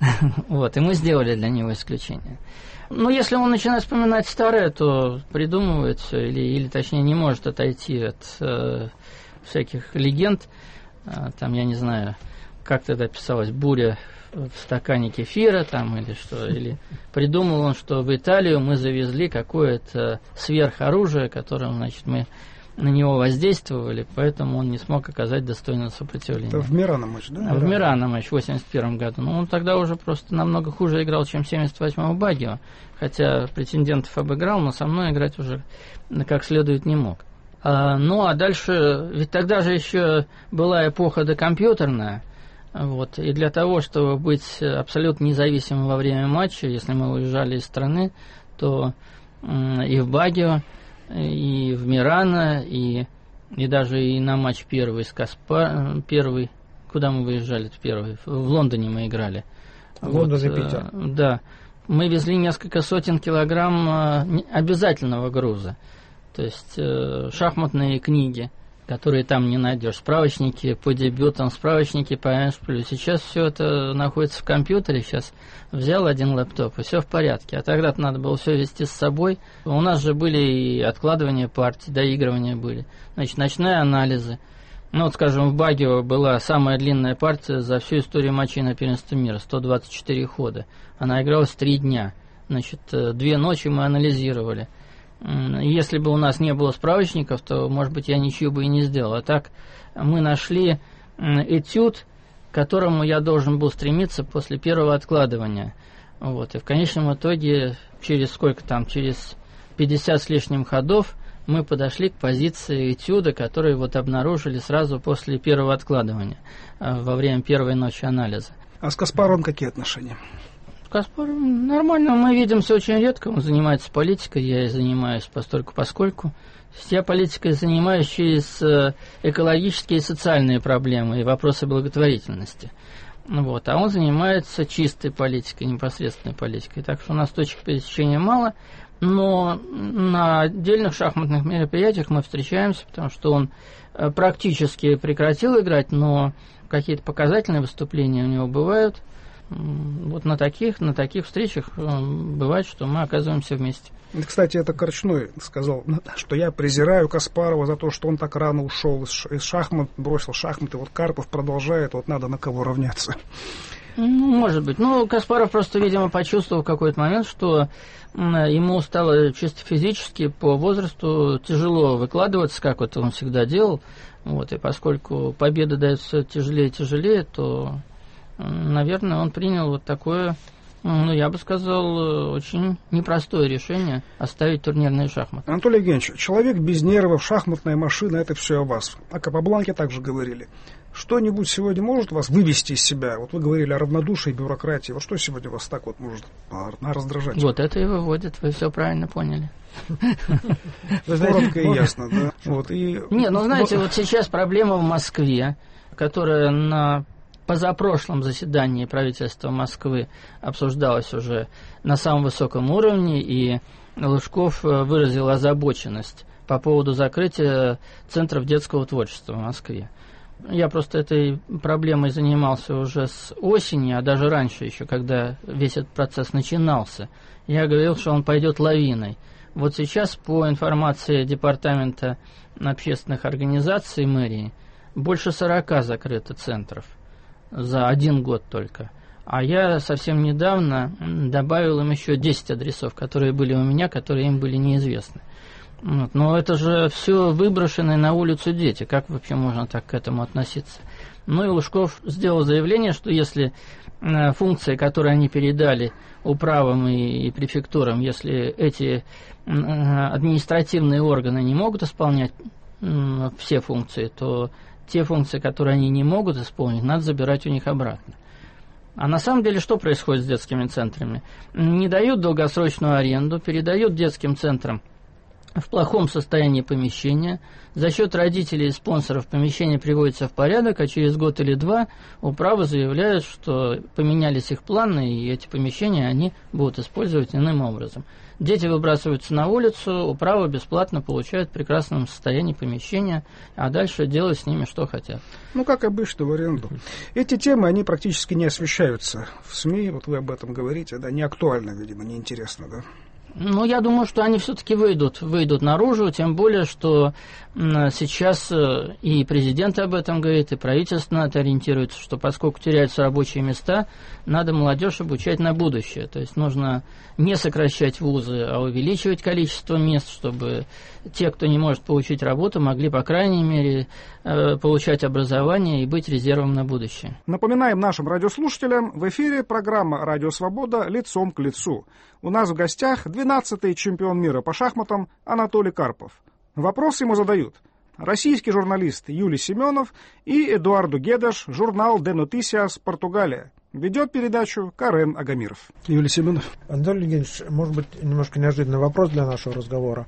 Вот, и мы сделали для него исключение. Ну, если он начинает вспоминать старое, то придумывает все, или, или точнее не может отойти от э, всяких легенд. Э, там, я не знаю, как тогда писалось, буря в стакане кефира, там, или что, или придумал он, что в Италию мы завезли какое-то сверхоружие, которым, значит, мы на него воздействовали, поэтому он не смог оказать достойное сопротивление. Это в Мирано матч, да? В Мирано матч в восемьдесят первом году. Ну, он тогда уже просто намного хуже играл, чем в семьдесят восьмом Багио. Хотя претендентов обыграл, но со мной играть уже как следует не мог. А, ну, а дальше, ведь тогда же еще была эпоха докомпьютерная. Вот, и для того, чтобы быть абсолютно независимым во время матча, если мы уезжали из страны, то м- и в Багио, и в Мирано, и, и даже и на матч первый с Каспар, первый, куда мы выезжали первый, в Лондоне мы играли. В Лондоне, вот, Питер. Да, мы везли несколько сотен килограмм обязательного груза, то есть шахматные книги, которые там не найдешь. Справочники по дебютам, справочники по М плюс. Сейчас все это находится в компьютере. Сейчас взял один лэптоп, и все в порядке. А тогда-то надо было все вести с собой. У нас же были и откладывания партий, доигрывания были. Значит, ночные анализы. Ну, вот, скажем, в Багио была самая длинная партия за всю историю матчей на первенстве мира, сто двадцать четыре хода. Она игралась три дня. Значит, две ночи мы анализировали. Если бы у нас не было справочников, то, может быть, я ничего бы и не сделал. А так мы нашли этюд, к которому я должен был стремиться после первого откладывания. Вот. И в конечном итоге, через сколько там, через пятьдесят с лишним ходов, мы подошли к позиции этюда, который вот обнаружили сразу после первого откладывания, во время первой ночи анализа. А с Каспаровым какие отношения? Каспаров нормально, мы видимся очень редко, он занимается политикой, я и занимаюсь постольку-поскольку. Я политикой занимаюсь через экологические и социальные проблемы и вопросы благотворительности. Вот. А он занимается чистой политикой, непосредственной политикой. Так что у нас точек пересечения мало, но на отдельных шахматных мероприятиях мы встречаемся, потому что он практически прекратил играть, но какие-то показательные выступления у него бывают. Вот на таких, на таких встречах бывает, что мы оказываемся вместе. Кстати, это Корчной сказал, что я презираю Каспарова за то, что он так рано ушел из шахмат, бросил шахматы. Вот Карпов продолжает, вот надо на кого равняться. Ну, может быть. Ну, Каспаров просто, видимо, почувствовал в какой-то момент, что ему стало чисто физически по возрасту тяжело выкладываться, как вот он всегда делал. Вот, и поскольку победа дается тяжелее и тяжелее, то, наверное, он принял вот такое, ну, я бы сказал, очень непростое решение оставить турнирные шахматы. Анатолий Евгеньевич, человек без нервов, шахматная машина, это все о вас. А Капабланке также говорили. Что-нибудь сегодня может вас вывести из себя? Вот вы говорили о равнодушии, бюрократии. Вот что сегодня вас так вот может раздражать? Вот это и выводит, вы все правильно поняли. Коротко и ясно, да? Вот, и... Не, ну знаете, вот сейчас проблема в Москве, которая на позапрошлом заседании правительства Москвы обсуждалась уже на самом высоком уровне, и Лужков выразил озабоченность по поводу закрытия центров детского творчества в Москве. Я просто этой проблемой занимался уже с осени, а даже раньше еще, когда весь этот процесс начинался. Я говорил, что он пойдет лавиной. Вот сейчас, по информации Департамента общественных организаций мэрии, больше сорока закрыто центров за один год только. А я совсем недавно добавил им еще десять адресов, которые были у меня, которые им были неизвестны. Вот. Но это же все выброшенные на улицу дети. Как вообще можно так к этому относиться? Ну и Лужков сделал заявление, что если э, функции, которые они передали управам и, и префектурам, если эти э, административные органы не могут исполнять э, все функции, то те функции, которые они не могут исполнить, надо забирать у них обратно. А на самом деле что происходит с детскими центрами? Не дают долгосрочную аренду, передают детским центрам в плохом состоянии помещения. За счет родителей и спонсоров помещение приводится в порядок, а через год или два управы заявляют, что поменялись их планы, и эти помещения они будут использовать иным образом. Дети выбрасываются на улицу, управы бесплатно получают в прекрасном состоянии помещения, а дальше делают с ними что хотят. Ну, как обычно, в аренду. Эти темы, они практически не освещаются в СМИ, вот вы об этом говорите, да, не актуально, видимо, неинтересно, да? Ну, я думаю, что они все-таки выйдут, выйдут наружу, тем более, что сейчас и президент об этом говорит, и правительство на это ориентируется, что поскольку теряются рабочие места, надо молодежь обучать на будущее. То есть нужно не сокращать вузы, а увеличивать количество мест, чтобы те, кто не может получить работу, могли, по крайней мере, получать образование и быть резервом на будущее. Напоминаем нашим радиослушателям, в эфире программа «Радио Свобода. Лицом к лицу». У нас в гостях двенадцатый чемпион мира по шахматам Анатолий Карпов. Вопрос ему задают российский журналист Юлий Семенов и Эдуардо Гедеш, журнал «Де Нотисиас», Португалия. Ведет передачу Карен Агамиров. Юлий Семенов. Анатолий Евгеньевич, может быть, немножко неожиданный вопрос для нашего разговора.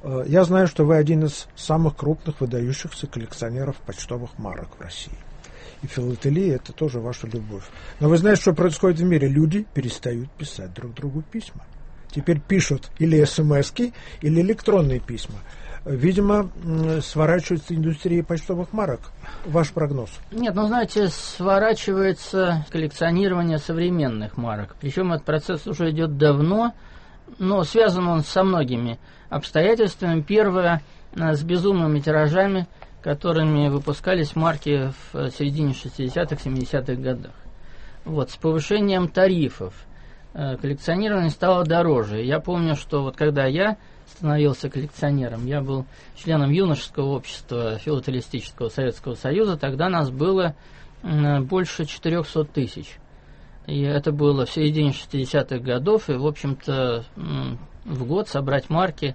Я знаю, что вы один из самых крупных, выдающихся коллекционеров почтовых марок в России. И филателия – это тоже ваша любовь. Но вы знаете, что происходит в мире? Люди перестают писать друг другу письма. Теперь пишут или смс-ки, или электронные письма. Видимо, сворачивается индустрия почтовых марок. Ваш прогноз? Нет, ну, знаете, сворачивается коллекционирование современных марок. Причем этот процесс уже идет давно, но связан он со многими обстоятельствами. Первое, с безумными тиражами, которыми выпускались марки в середине шестидесятых, семидесятых годах. Вот, с повышением тарифов коллекционирование стало дороже. Я помню, что вот когда я становился коллекционером, я был членом юношеского общества филателистического Советского Союза, тогда нас было больше четырехсот тысяч. И это было в середине шестидесятых годов, и, в общем-то, в год собрать марки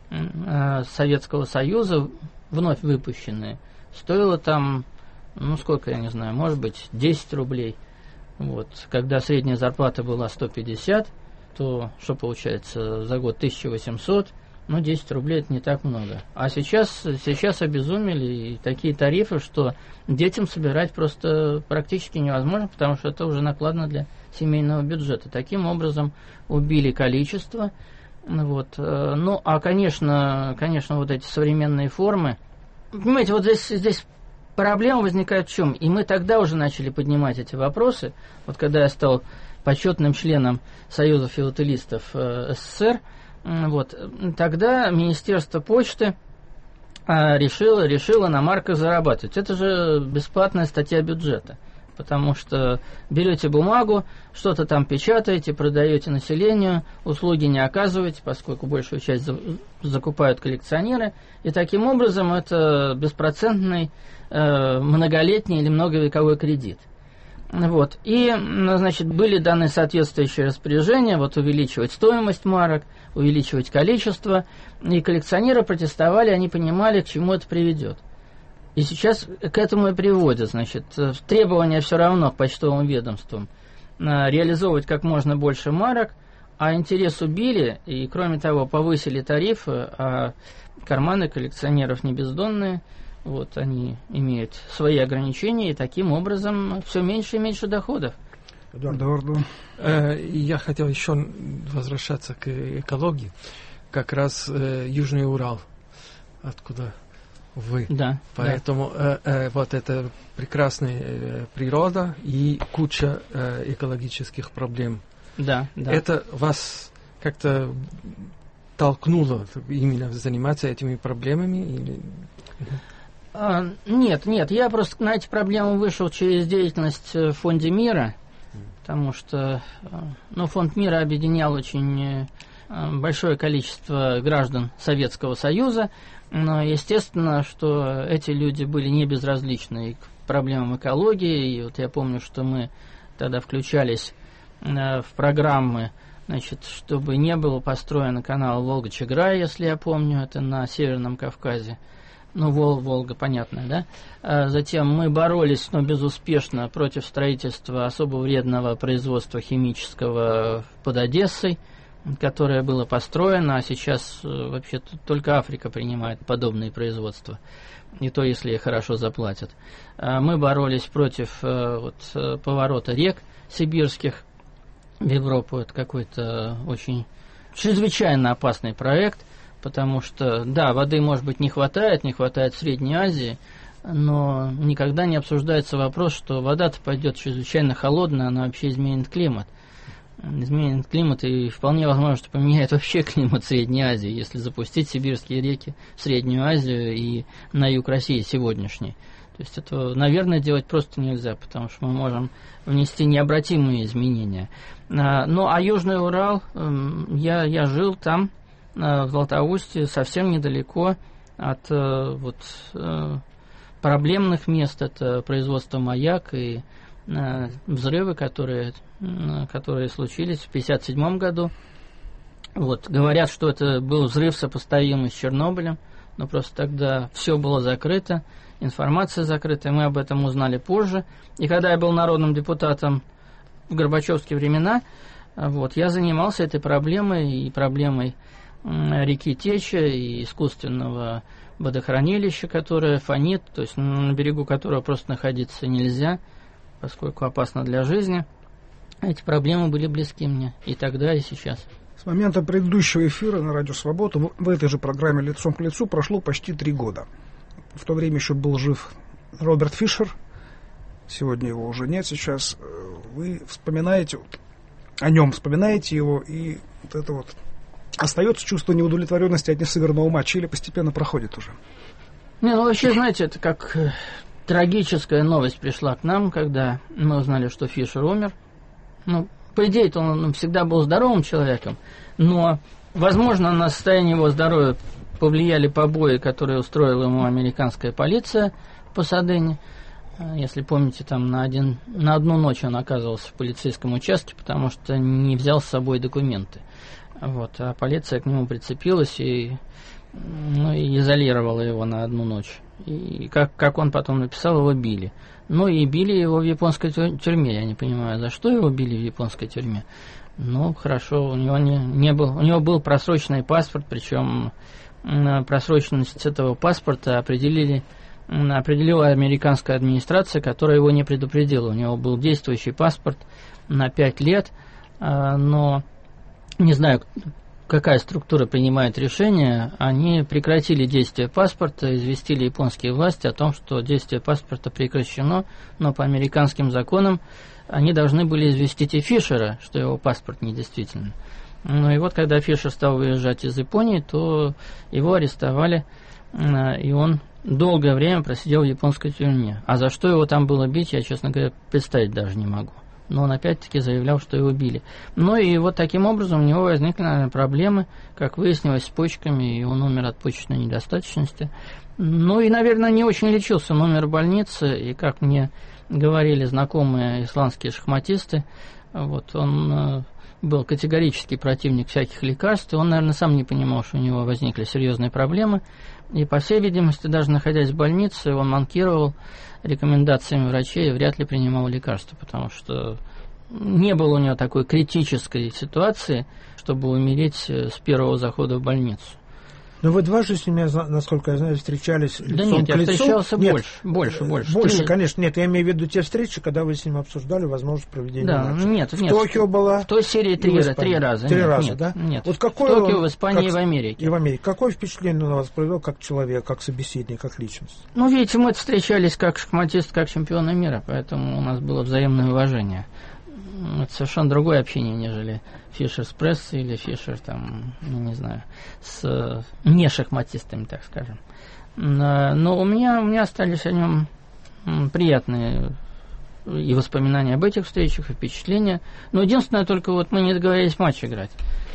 Советского Союза, вновь выпущенные, стоило там, ну, сколько, я не знаю, может быть, десять рублей. Вот. Когда средняя зарплата была сто пятьдесят, то что получается за год тысяча восемьсот, ну, десять рублей это не так много. А сейчас, сейчас обезумели и такие тарифы, что детям собирать просто практически невозможно, потому что это уже накладно для семейного бюджета. Таким образом убили количество. Вот. Ну, а, конечно, конечно, вот эти современные формы. Понимаете, вот здесь, здесь проблема возникает в чем? И мы тогда уже начали поднимать эти вопросы. Вот когда я стал почетным членом Союза филателистов э, СССР, вот, тогда Министерство почты э, решило, решило на марках зарабатывать. Это же бесплатная статья бюджета. Потому что берете бумагу, что-то там печатаете, продаете населению, услуги не оказываете, поскольку большую часть за, закупают коллекционеры. И таким образом это беспроцентный э, многолетний или многовековой кредит. Вот. И, значит, были даны соответствующие распоряжения, вот увеличивать стоимость марок, увеличивать количество. И коллекционеры протестовали, они понимали, к чему это приведет. И сейчас к этому и приводят, значит, требования все равно к почтовым ведомствам реализовывать как можно больше марок, а интерес убили, и, кроме того, повысили тарифы, а карманы коллекционеров не бездонные, вот, они имеют свои ограничения, и таким образом все меньше и меньше доходов. Эдуарду. Я хотел еще возвращаться к экологии, как раз Южный Урал, откуда вы. Да. Поэтому да. Э, э, вот это прекрасная э, природа и куча э, экологических проблем. Да, да. Это вас как-то толкнуло именно заниматься этими проблемами? Или... А, нет, нет. Я просто на эти проблемы вышел через деятельность в Фонде мира, потому что ну, Фонд мира объединял очень большое количество граждан Советского Союза. Но естественно, что эти люди были не безразличны к проблемам экологии. И вот я помню, что мы тогда включались э, в программы, значит, чтобы не было построен канал Волга-Чегра, если я помню, это на Северном Кавказе. Ну, Вол, Волга, понятно, да? А затем мы боролись, но безуспешно, против строительства особо вредного производства химического под Одессой, которое было построено, а сейчас вообще только Африка принимает подобные производства, и то, если хорошо заплатят. Мы боролись против вот, поворота рек сибирских в Европу. Это какой-то очень чрезвычайно опасный проект, потому что, да, воды, может быть, не хватает, не хватает в Средней Азии, но никогда не обсуждается вопрос, что вода-то пойдет чрезвычайно холодная, она вообще изменит климат. Изменит климат, и вполне возможно, что поменяет вообще климат Средней Азии, если запустить сибирские реки в Среднюю Азию и на юг России сегодняшний. То есть этого, наверное, делать просто нельзя, потому что мы можем внести необратимые изменения. Ну, а Южный Урал, я, я жил там, в Златоусте, совсем недалеко от вот, проблемных мест. Это производство «Маяк» и взрывы, которые, которые случились в пятьдесят седьмом году. Вот, говорят, что это был взрыв, сопоставимый с Чернобылем, но просто тогда все было закрыто, информация закрыта, и мы об этом узнали позже. И когда я был народным депутатом в горбачевские времена, вот, я занимался этой проблемой, и проблемой реки Теча, и искусственного водохранилища, которое фонит, то есть на берегу которого просто находиться нельзя, поскольку опасно для жизни. Эти проблемы были близки мне и тогда, и сейчас. С момента предыдущего эфира на Радио Свобода в этой же программе «Лицом к лицу» прошло почти три года. В то время еще был жив Роберт Фишер. Сегодня его уже нет. Сейчас вы вспоминаете вот, о нем, вспоминаете его, и вот это вот остается чувство неудовлетворенности от несыгранного матча или постепенно проходит уже? Не, ну вообще, знаете, это как трагическая новость пришла к нам, когда мы узнали, что Фишер умер. Ну, по идее-то он всегда был здоровым человеком, но, возможно, на состояние его здоровья повлияли побои, которые устроила ему американская полиция в Пасадене. Если помните, там на, один, на одну ночь он оказывался в полицейском участке, потому что не взял с собой документы. Вот, а полиция к нему прицепилась и, ну, и изолировала его на одну ночь. И как, как он потом написал, его били. Ну и били его в японской тюрьме. Я не понимаю, за что его били в японской тюрьме. Ну, хорошо, у него не, не был, у него был просроченный паспорт, причем просроченность этого паспорта определили, определила американская администрация, которая его не предупредила. У него был действующий паспорт на пять лет, но не знаю, какая структура принимает решение, они прекратили действие паспорта, известили японские власти о том, что действие паспорта прекращено, но по американским законам они должны были известить и Фишера, что его паспорт недействителен. Ну и вот, когда Фишер стал выезжать из Японии, то его арестовали, и он долгое время просидел в японской тюрьме. А за что его там было бить, я, честно говоря, представить даже не могу. Но он опять-таки заявлял, что его били. Ну и вот таким образом у него возникли, наверное, проблемы, как выяснилось, с почками, и он умер от почечной недостаточности. Ну и, наверное, не очень лечился, он умер в больнице, и, как мне говорили знакомые исландские шахматисты, вот он был категорический противник всяких лекарств, и он, наверное, сам не понимал, что у него возникли серьезные проблемы, и, по всей видимости, даже находясь в больнице, он манкировал рекомендациями врачей и вряд ли принимал лекарства, потому что не было у него такой критической ситуации, чтобы умереть с первого захода в больницу. Но вы дважды с ними, насколько я знаю, встречались лицом да нет, к лицу. я встречался нет, больше, больше, больше. Больше, Три... конечно. Нет, я имею в виду те встречи, когда вы с ним обсуждали возможность проведения да, матча. Нет, в нет. Токио была... В той серии три, три раза. Три нет, раза, нет, да? Нет, вот какое в Токио, он, в Испании как, и в Америке. И в Америке. Какое впечатление на вас произвел как человек, как собеседник, как личность? Ну, видите, мы встречались как шахматист, как чемпионы мира, поэтому у нас было взаимное уважение. Это совершенно другое общение, нежели Фишер с прессой или Фишер, там, ну, не знаю, с не шахматистами, так скажем. Но у меня, у меня остались о нем приятные и воспоминания об этих встречах, и впечатления. Но единственное, только вот мы не договорились матч играть.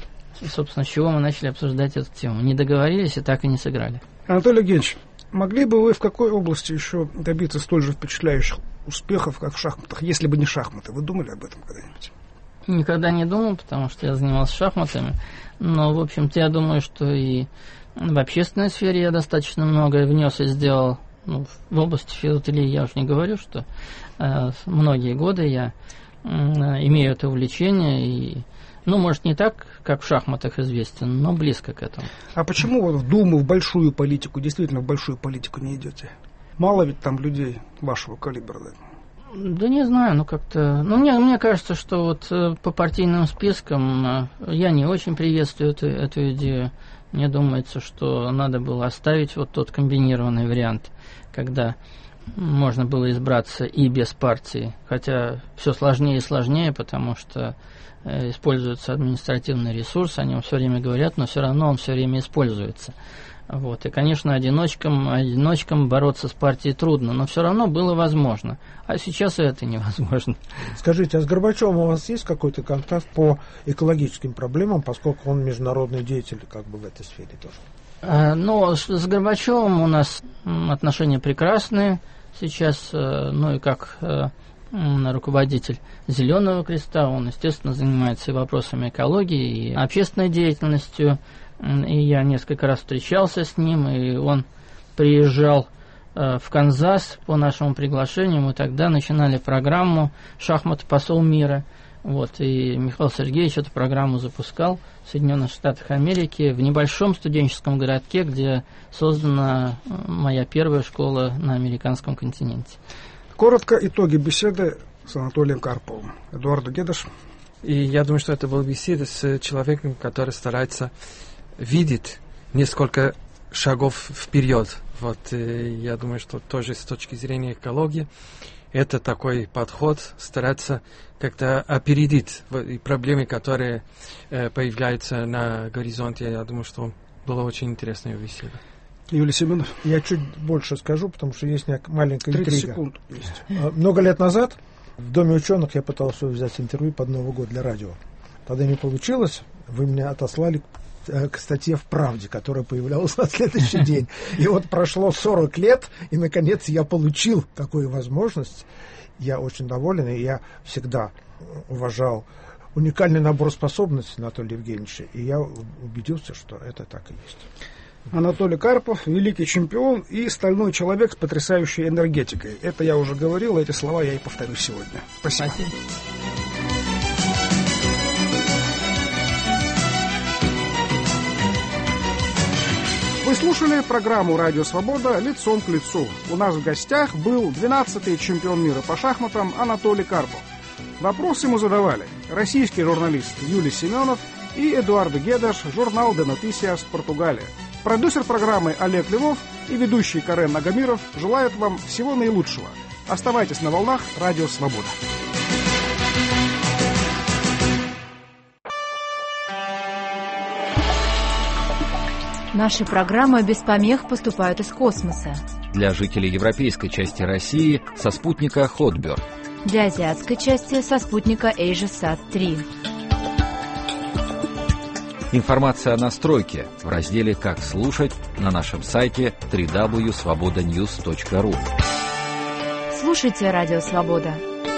И, собственно, с чего мы начали обсуждать эту тему. Не договорились и так и не сыграли. Анатолий Евгеньевич, могли бы вы в какой области еще добиться столь же впечатляющих успехов, как в шахматах, если бы не шахматы? Вы думали об этом когда-нибудь? Никогда не думал, потому что я занимался шахматами. Но, в общем-то, я думаю, что и в общественной сфере я достаточно многое внес и сделал. Ну, в области филателии я уж не говорю, что э, многие годы я э, имею это увлечение. И, ну, может, не так, как в шахматах известен, но близко к этому. А почему вот в Думу, в большую политику, действительно в большую политику не идете? Мало ведь там людей вашего калибра, да? Да не знаю, ну как-то... Ну, мне, мне кажется, что вот э, по партийным спискам э, я не очень приветствую эту, эту идею. Мне думается, что надо было оставить вот тот комбинированный вариант, когда можно было избраться и без партии. Хотя все сложнее и сложнее, потому что э, используется административный ресурс, о нем все время говорят, но все равно он все время используется. Вот. И, конечно, одиночкам, одиночкам бороться с партией трудно, но все равно было возможно. А сейчас это невозможно. Скажите, а с Горбачевым у вас есть какой-то контакт по экологическим проблемам, поскольку он международный деятель как бы в этой сфере тоже? А, ну, с, с Горбачевым у нас отношения прекрасные сейчас, ну и как руководитель Зеленого Креста, он, естественно, занимается и вопросами экологии, и общественной деятельностью. И я несколько раз встречался с ним, и он приезжал э, в Канзас по нашему приглашению. Мы тогда начинали программу «Шахматы. Посол мира». Вот, и Михаил Сергеевич эту программу запускал в Соединенных Штатах Америки в небольшом студенческом городке, где создана моя первая школа на американском континенте. Коротко итоги беседы с Анатолием Карповым. Эдуард Гедеш. И я думаю, что это была беседа с человеком, который старается видеть несколько шагов вперед. Вот, я думаю, что тоже с точки зрения экологии это такой подход, стараться как-то опередить проблемы, которые появляются на горизонте. Я думаю, что была очень интересная беседа. Юлий Семенов. Я чуть больше скажу, потому что есть маленькая интрига. тридцать секунд есть. Много лет назад в Доме ученых я пытался взять интервью под Новый год для радио. Тогда не получилось. Вы меня отослали к статье в «Правде», которая появлялась на следующий день. И вот прошло сорок лет, и, наконец, я получил такую возможность. Я очень доволен, и я всегда уважал уникальный набор способностей Анатолия Евгеньевича, и я убедился, что это так и есть. Анатолий Карпов, великий чемпион и стальной человек с потрясающей энергетикой. Это я уже говорил, эти слова я и повторю сегодня. Спасибо. Спасибо. Вы слушали программу «Радио Свобода. Лицом к лицу». У нас в гостях был двенадцатый чемпион мира по шахматам Анатолий Карпов. Вопрос ему задавали российский журналист Юлий Семенов и Эдуардо Гедеш, журнал «Де Нотисиас», Португалия. Продюсер программы Олег Львов и ведущий Карен Нагамиров желают вам всего наилучшего. Оставайтесь на волнах «Радио Свобода». Наши программы без помех поступают из космоса. Для жителей европейской части России со спутника Хотберд. Для азиатской части со спутника AsiaSat три. Информация о настройке в разделе «Как слушать» на нашем сайте дабл ю дабл ю дабл ю точка свобода ньюс точка ру. Слушайте «Радио Свобода».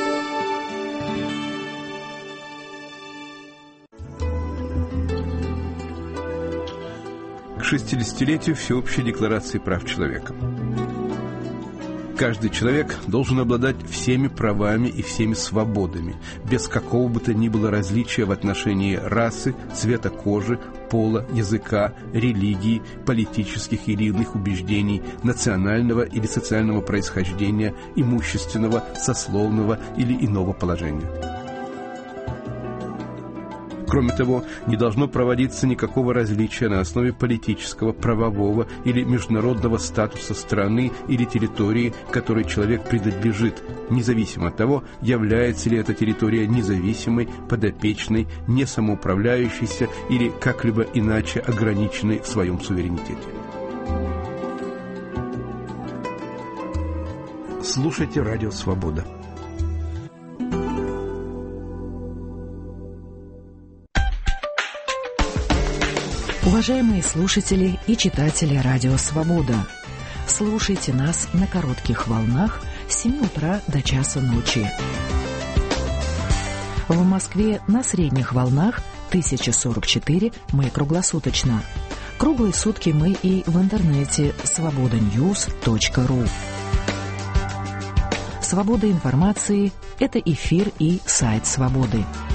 К шестидесятилетию Всеобщей декларации прав человека. Каждый человек должен обладать всеми правами и всеми свободами, без какого бы то ни было различия в отношении расы, цвета кожи, пола, языка, религии, политических или иных убеждений, национального или социального происхождения, имущественного, сословного или иного положения. Кроме того, не должно проводиться никакого различия на основе политического, правового или международного статуса страны или территории, которой человек принадлежит, независимо от того, является ли эта территория независимой, подопечной, несамоуправляющейся или как-либо иначе ограниченной в своем суверенитете. Слушайте «Радио Свобода». Уважаемые слушатели и читатели «Радио Свобода», слушайте нас на коротких волнах с семи утра до часа ночи. В Москве на средних волнах тысяча сорок четыре мы круглосуточно. Круглые сутки мы и в интернете свобода ньюс точка ру. Свобода информации – это эфир и сайт «Свободы».